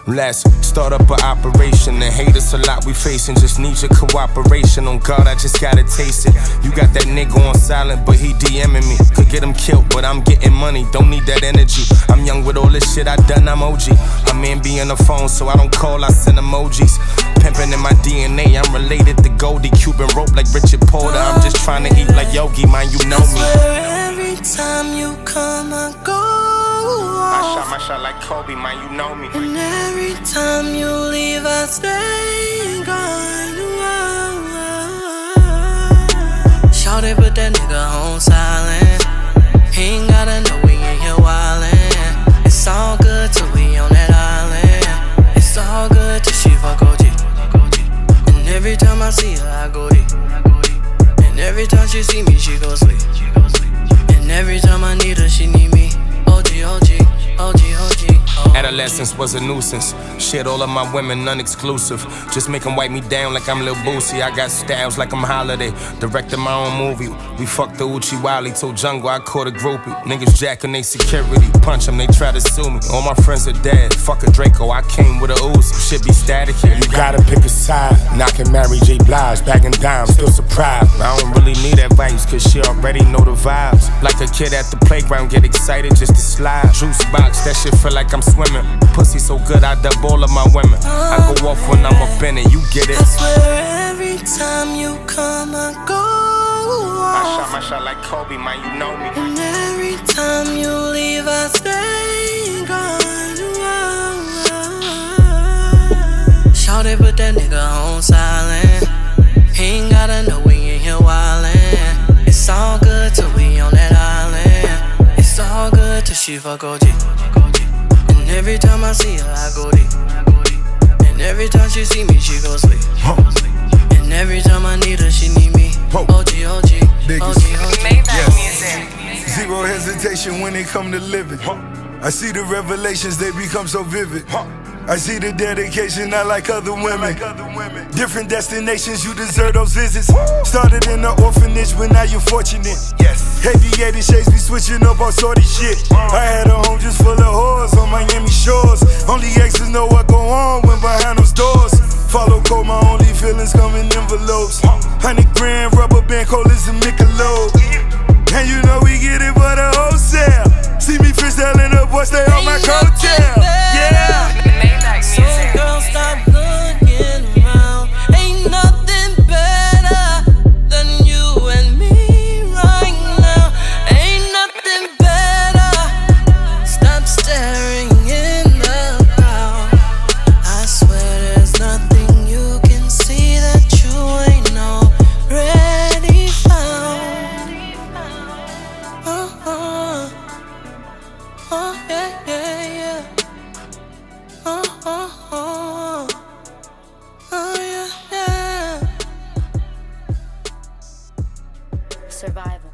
Let's start up an operation. And hate us a lot we facing, just need your cooperation. On God, I just gotta taste it. You got that nigga on silent, but he DMing me. Could get him killed, but I'm getting money, don't need that energy. I'm young with all this shit I done, I'm OG. I'm in be on the phone, so I don't call, I send emojis. Pimpin' in my DNA, I'm related to Goldie. Cuban rope like Richard Porter, I'm just trying to eat like Yogi, man, you know me. I swear every time you come, I go. I shot my shot like Kobe, man, you know me. And every time you leave, I stay gone. Shawty put that nigga on silent. He ain't gotta know we in here wildin'. It's all good till we on that island. It's all good till she fuck OG. And every time I see her, I go deep. And every time she see me, she go sleep. And every time I need her, she need me. OG. Adolescence was a nuisance. Shit, all of my women non-exclusive. Just make them wipe me down like I'm Lil Boosie. I got styles like I'm Holiday. Directed my own movie. We fucked the Uchi Wally. Told Jungle I caught a groupie. Niggas jacking they security. Punch them, they try to sue me. All my friends are dead. Fuck a Draco, I came with a ooze. Shit be static here. You gotta pick a side. Not can marry J. Blige. Bagging dimes, still surprised. I don't really need advice, cause she already know the vibes. Like a kid at the playground, get excited just to slide. Juice box, that shit feel like I'm swimming. Pussy so good, I dub all of my women. I go off when I'm up in it, you get it. I swear every time you come, I go. I shot my shot like Kobe, man, you know me. And every time you leave, I stay gone. Shawty put that nigga on silent. He ain't gotta know we in here wildin'. It's all good till we on that island. It's all good till she fuck OG. And every time I see her, I go deep. And every time she see me, she go sleep. And every time I need her, she need me. OG. Yes. Zero hesitation when it come to living. I see the revelations, they become so vivid. I see the dedication, not like other women. Different destinations, you deserve those visits. Started in the orphanage, but now you're fortunate. Aviator shades be switching up on shorty shit. I had a home just full of whores on Miami shores. Only exes know what go on when behind those doors. Follow code, my only feelings come in envelopes. 100 grand, rubber band, colas and Michelob. And you know we get it for the wholesale. See me freestyling up, boy, stay on my coattail. Yeah. So girl, stop looking around. Ain't nothing better than you and me right now. Ain't nothing better. Stop staring in the crowd. I swear there's nothing you can see that you ain't already found. Oh yeah. Oh yeah. Survival.